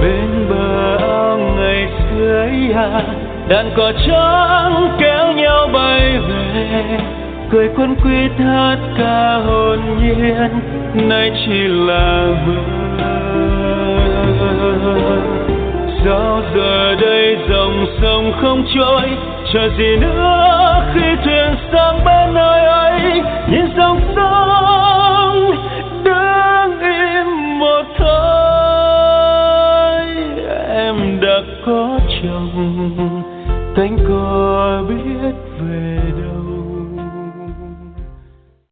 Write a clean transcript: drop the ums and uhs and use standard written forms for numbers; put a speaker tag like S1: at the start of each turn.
S1: bên bờ ao ngày xưa ấy đàn cò trắng kéo nhau bay về, cười quấn quýt hát ca hồn nhiên, nay chỉ là mơ. Sao giờ đây dòng sông không trôi, chờ gì nữa khi thuyền sang bên nơi ấy, nhìn dòng sông đứng im một thời. Em đã có chồng, cánh cò